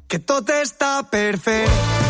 que tot està per fer.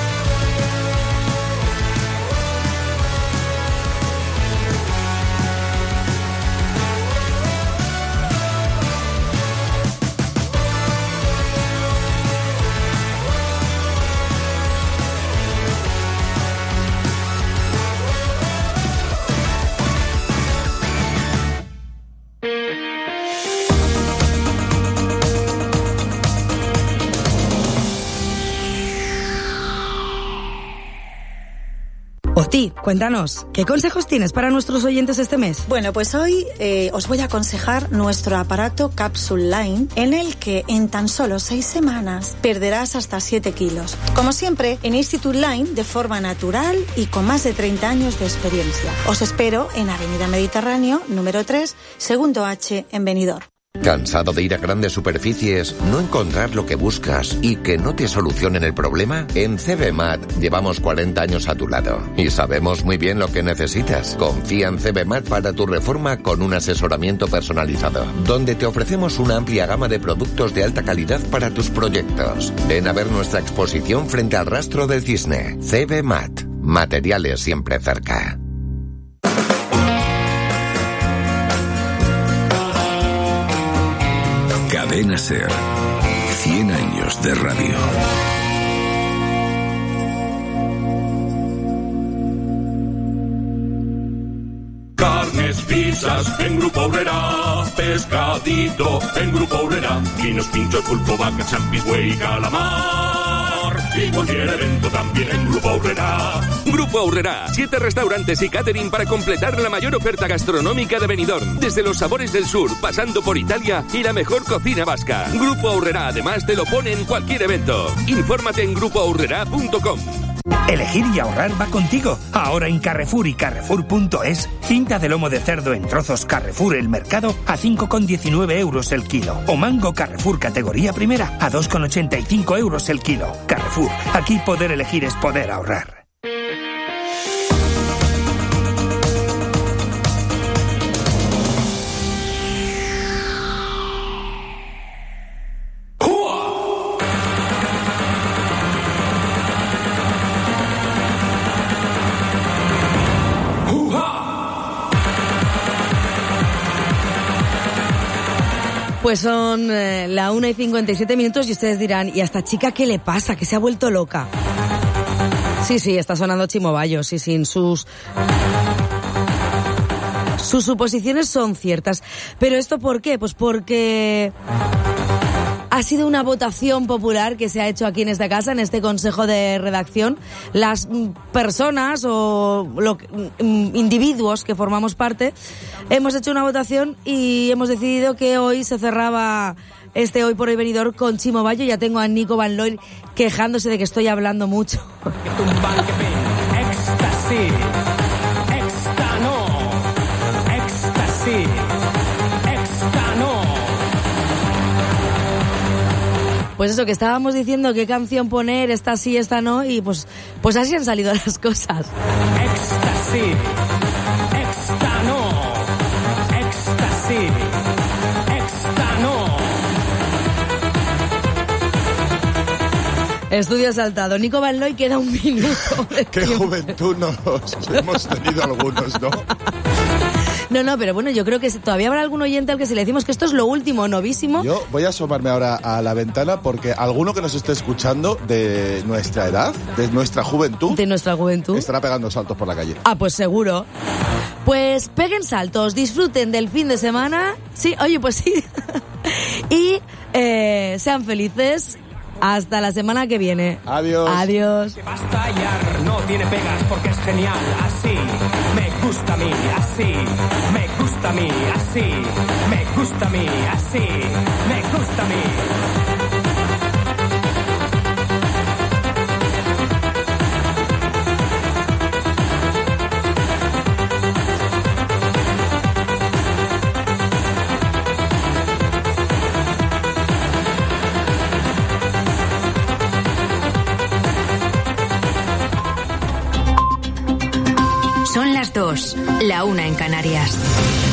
Oti, cuéntanos, ¿qué consejos tienes para nuestros oyentes este mes? Bueno, pues hoy os voy a aconsejar nuestro aparato Capsule Line, en el que en tan solo 6 semanas perderás hasta 7 kilos. Como siempre, en Institute Line, de forma natural y con más de 30 años de experiencia. Os espero en Avenida Mediterráneo, número 3, segundo H, en Benidorm. ¿Cansado de ir a grandes superficies, no encontrar lo que buscas y que no te solucionen el problema? En CBMAT llevamos 40 años a tu lado y sabemos muy bien lo que necesitas. Confía en CBMAT para tu reforma con un asesoramiento personalizado, donde te ofrecemos una amplia gama de productos de alta calidad para tus proyectos. Ven a ver nuestra exposición frente al Rastro del Cisne. CBMAT. Materiales siempre cerca. Cadena SER. 100 años de radio. Carnes, pizzas, en Grupo Obrera. Pescadito, en Grupo Obrera. Vinos, pinchos, pulpo, vaca, champis, güey, calamar. Y cualquier evento también en Grupo Obrera. Grupo Obrera, 7 restaurantes y catering para completar la mayor oferta gastronómica de Benidorm. Desde los sabores del sur, pasando por Italia y la mejor cocina vasca. Grupo Obrera además te lo pone en cualquier evento. Infórmate en grupoaurrera.com. Elegir y ahorrar va contigo. Ahora en Carrefour y Carrefour.es, cinta de lomo de cerdo en trozos Carrefour El Mercado a 5,19 euros el kilo. O mango Carrefour categoría primera a 2,85 euros el kilo. Carrefour, aquí poder elegir es poder ahorrar. Pues son la 1:57 y ustedes dirán, ¿y a esta chica qué le pasa? ¿Que se ha vuelto loca? Sí, está sonando Chimo Bayo, sí, sus suposiciones son ciertas. ¿Pero esto por qué? Pues porque ha sido una votación popular que se ha hecho aquí en esta casa, en este consejo de redacción. Las personas o individuos que formamos parte hemos hecho una votación y hemos decidido que hoy se cerraba este Hoy por Hoy Benidorm con Chimo Bayo. Ya tengo a Nico Van Looy quejándose de que estoy hablando mucho. Pues eso, que estábamos diciendo qué canción poner, esta sí, esta no, y pues así han salido las cosas. Éxtasis, éxtano, éxtasis, éxtano. Estudio saltado. Nico Van Looy, queda un minuto. Qué juventud nos hemos tenido algunos, ¿no? No, pero bueno, yo creo que todavía habrá algún oyente al que si le decimos que esto es lo último, novísimo. Yo voy a asomarme ahora a la ventana porque alguno que nos esté escuchando de nuestra edad, de nuestra juventud, estará pegando saltos por la calle. Ah, pues seguro. Pues peguen saltos, disfruten del fin de semana. Sí, oye, pues sí. Y sean felices. Hasta la semana que viene. Adiós. Adiós. Que va a estallar, no tiene pegas porque es genial. Así me gusta a mí, así me gusta a mí, así me gusta a mí, así me gusta a mí. Son las 2, la 1 en Canarias.